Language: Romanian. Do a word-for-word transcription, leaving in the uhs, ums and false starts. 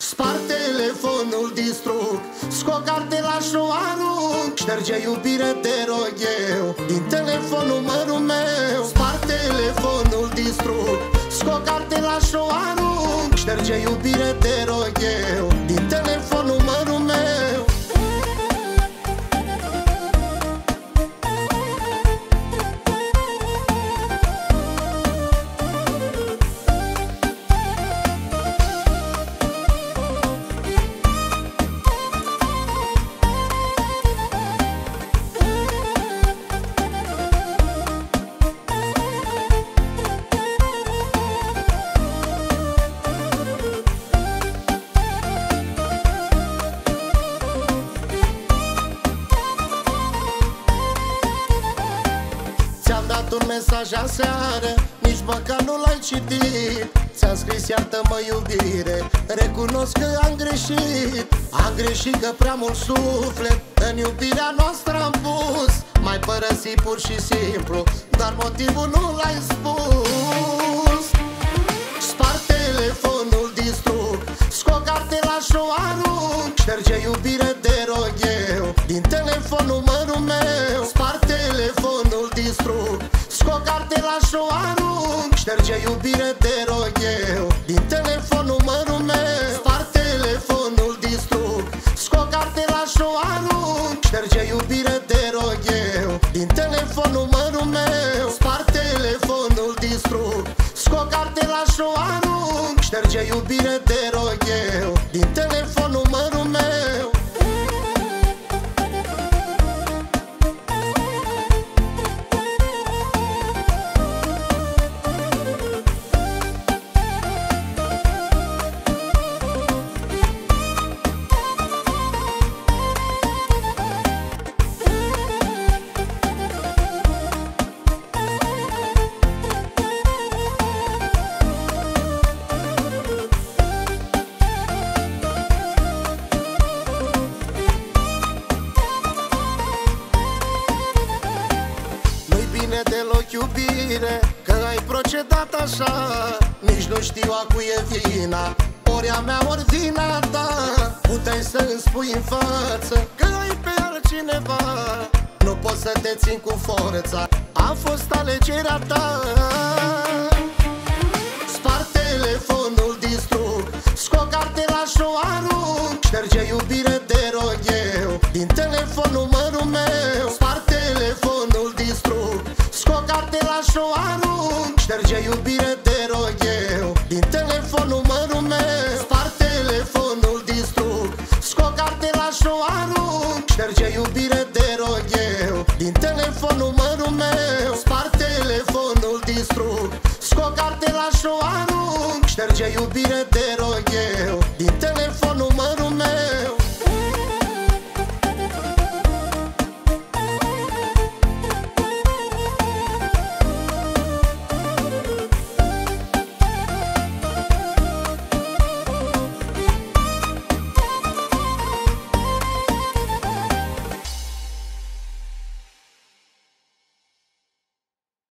Spart telefonul, distrug, scot cartela și o arunc. Șterge iubire, te rog eu, din telefon numărul meu. Spart telefonul, distrug, scot cartela și o arunc. Șterge iubire, te rog eu, din telefon numărul meu. Ți-am dat un mesaj aseară, nici măcar nu l-ai citit. Ți-am scris iartă-mă iubire, recunosc că am greșit. Am greșit că prea mult suflet în iubirea noastră am pus. M-ai părăsit pur și simplu, dar motivul nu l-ai spus. Spart telefonul, distrug, scot cartela și o arunc. Șterge iubire, te rog eu, din telefon numărul meu. Spart telefonul, distrug, scot cartela și o arunc. Șterge iubire, te rog eu, din telefon numărul meu. Spart telefonul, distrug, scot cartela și o arunc. Șterge iubire, te rog eu, din telefon numărul meu. Spart telefonul, distrug, scot cartela și o arunc. Șterge iubire, te rog eu, din telefon numărul meu. Deloc iubire, că ai procedat așa. Nici nu știu a cui e vina, ori a mea, ori vina ta. Puteai să-mi spui în față că ai pe altcineva. Nu pot să te țin cu forța, a fost alegerea ta. Spart telefonul, distrug, scot cartela și o arunc. Șterge iubire, te rog eu, din telefon numărul meu. Spart telefonul, distrug, scot cartela și o arunc. Șterge iubire, te rog eu, din telefon numărul meu. Spart telefonul, distrug, scot cartela și o arunc. Șterge iubire, te rog eu, din telefon numărul meu.